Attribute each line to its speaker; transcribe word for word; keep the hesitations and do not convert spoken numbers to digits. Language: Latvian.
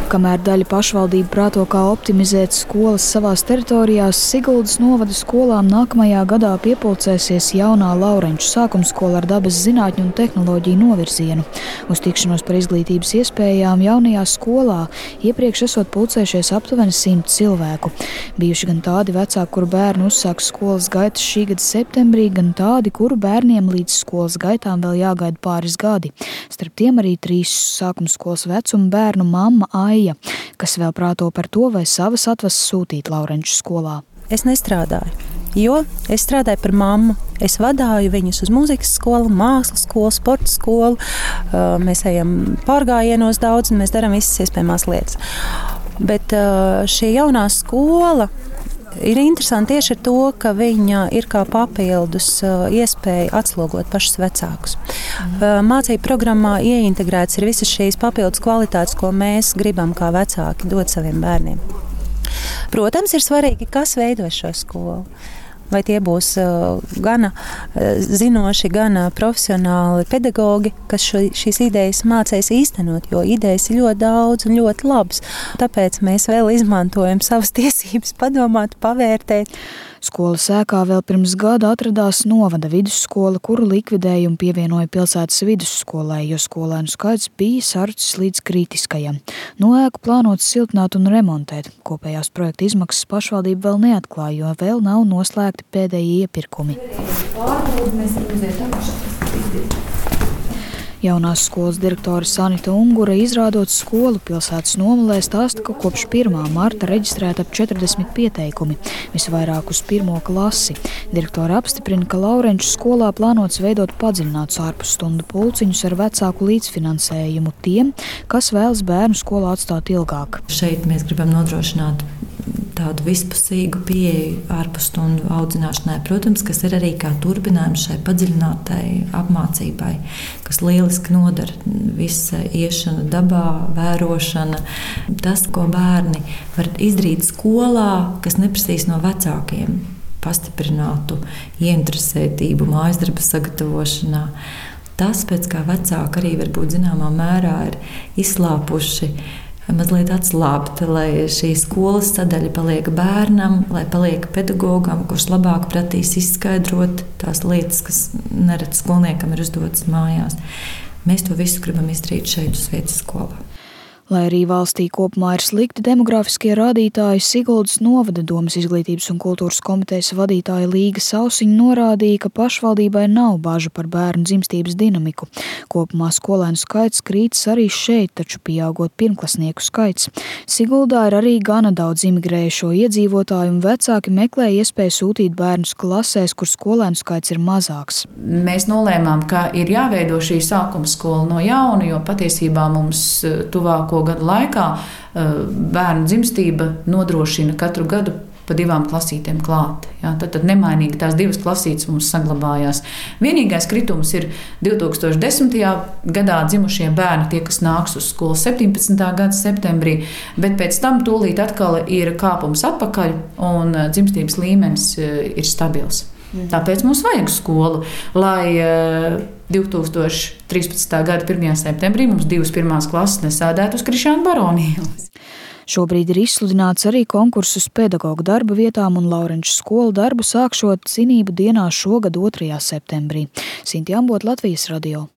Speaker 1: Kamēr daļa pašvaldību prāto, kā optimizēt skolas savās teritorijās, Siguldas novada skolām nākamajā gadā piepulcēsies jaunā Laurenču sākumskola ar dabas zinātņu un tehnoloģiju novirzienu. Uz tikšanos par izglītības iespējām jaunajā skolā iepriekš esot pulcējušies aptuveni simt cilvēku. Bijuši gan tādi vecāki, kuru bērni uzsāks skolas gaitas šī gada septembrī, gan tādi, kuru bērniem līdz skolas gaitām vēl jāgaida pāris gadi. Starp tiem arī trīs sākumskolas vecuma bērnu mamma Aija, kas vēl prāto par to, vai savas atvases sūtīt Laurenču skolā.
Speaker 2: Es nestrādāju, jo es strādāju par mammu. Es vadāju viņus uz mūzikas skolu, mākslas skolu, sporta skolu. Mēs ejam pārgājienos daudz un mēs darām visas iespējamās lietas. Bet šī jaunā skola ir interesanti tieši ar to, ka viņa ir kā papildus iespēja atslogot pašus vecākus. Mācību programmā ieintegrēts ir visas šīs papildus kvalitātes, ko mēs gribam kā vecāki dot saviem bērniem. Protams, ir svarīgi, kas veido šo skolu. Vai tie būs gana zinoši, gana profesionāli pedagogi, kas šo, šīs idejas mācīs īstenot, jo idejas ir ļoti daudz un ļoti labas. Tāpēc mēs vēl izmantojam savas tiesības padomāt, pavērtēt.
Speaker 1: Skolas ēkā vēl pirms gada atradās novada vidusskola, kuru likvidēja un pievienoja pilsētas vidusskolai, jo skolēnu skaits bija sarcis līdz kritiskajam. No ēku plānots siltināt un remontēt. Kopējās projekta izmaksas pašvaldība vēl neatklāja, jo vēl nav noslēgti pēdējie iepirkumi. Jaunās skolas direktore Sanita Ungura, izrādot skolu pilsētas nomalē, stāsta, ka kopš pirmā marta reģistrēta ap četrdesmit pieteikumi, visvairāk uz pirmo klasi. Direktore apstiprina, ka Laurenču skolā plānots veidot padziļinātus ārpusstundu pulciņus ar vecāku līdzfinansējumu tiem, kas vēlas bērnu skolā atstāt ilgāk.
Speaker 3: Šeit mēs gribam nodrošināt tādu vispusīgu pieeju ārpusstundu audzināšanai, protams, kas ir arī kā turpinājums šai padziļinātai apmācībai, kas lieliski nodara visa iešana dabā, vērošana. Tas, ko bērni var izdarīt skolā, kas neprasīs no vecākiem pastiprinātu ieinteresētību mājasdarba sagatavošanā. Tas, pēc kā vecāki arī varbūt zināmā mērā ir izslāpuši, mazliet atslābta, lai šī skolas sadaļa paliek bērnam, lai paliek pedagogam, kurš labāk pratīs izskaidrot tās lietas, kas nerad skolniekam ir uzdotas mājās. Mēs to visu gribam izdarīt šeit uz vietas skolā.
Speaker 1: Lai arī valstī kopumā ir slikti demografiskie rādītāji, Siguldas novada domas izglītības un kultūras komitejas vadītāja Līga Sausiņa norādīja, ka pašvaldībai nav bažu par bērnu dzimstības dinamiku. Kopumā skolēnu skaits krītas arī šeit, taču pieaugot pirmklasnieku skaits. Siguldā ir arī gana daudz imigrējušo iedzīvotāju un vecāki meklē iespēju sūtīt bērnus klasēs, kur skolēnu skaits ir mazāks.
Speaker 4: Mēs nolēmām, ka ir jāveido šī sākuma skola no jauna, jo patiesībā mums tuvāko gadu laikā bērnu dzimstība nodrošina katru gadu pa divām klasītēm klāt. Ja, tad, tad nemainīgi tās divas klasītes mums saglabājās. Vienīgais kritums ir divi tūkstoši desmitajā gadā dzimušie bērni, tie, kas nāks uz skolu septiņpadsmitā gada septembrī, bet pēc tam tūlīt atkal ir kāpums atpakaļ un dzimstības līmenis ir stabils. Tāpēc mums vajag skolu, lai divi tūkstoši trīspadsmitā gada pirmajā septembrī mums divas pirmās klases nesēdētu uz Krišjāna baronijas.
Speaker 1: Šobrīd ir izsludināts arī konkurss uz pedagogu darba vietām un Laurenču skolu darbu sākšot zinību dienā šogad otrajā septembrī. Sinti Ambot, Latvijas radio.